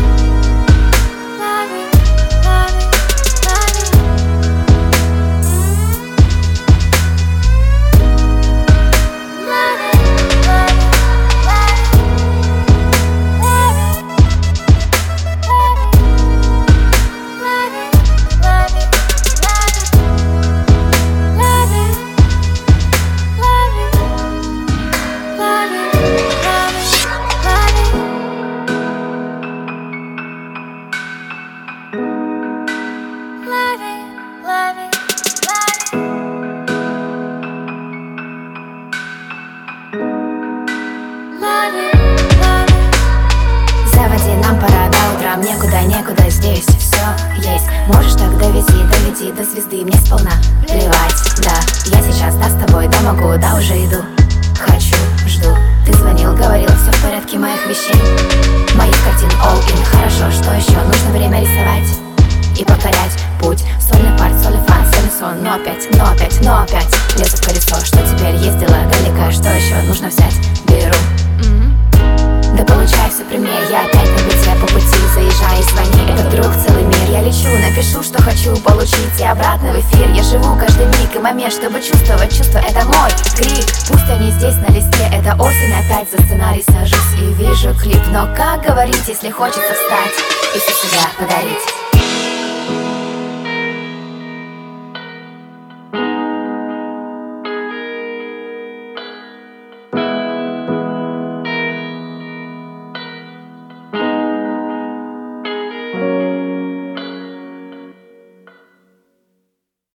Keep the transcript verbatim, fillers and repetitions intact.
Заводи, нам пора до утра, некуда, некуда, здесь все есть. Можешь так довези, доведи до звезды, мне сполна плевать, да. Я сейчас, да, с тобой, да, могу, да, уже иду. Хочу, жду, ты звонил, говорил, все в порядке моих вещей, моих картин, all in. Хорошо, что еще? Нужно время рисовать и повторять путь. Сольный парт, сольный фа, сольный сон. Но опять, но опять, но опять лезу в колесо. Что теперь? Ездила далеко, что еще нужно взять? Беру. Mm-hmm. Да получай все прямее, я опять на бите по пути. Заезжай и звони, это друг, целый мир. Я лечу, напишу, что хочу получить, и обратно в эфир. Я живу каждый миг и момент, чтобы чувствовать чувство. Это мой крик, пусть они здесь на листе. Это осень, опять за сценарий сажусь и вижу клип. Но как говорить, если хочется встать и все себя подарить?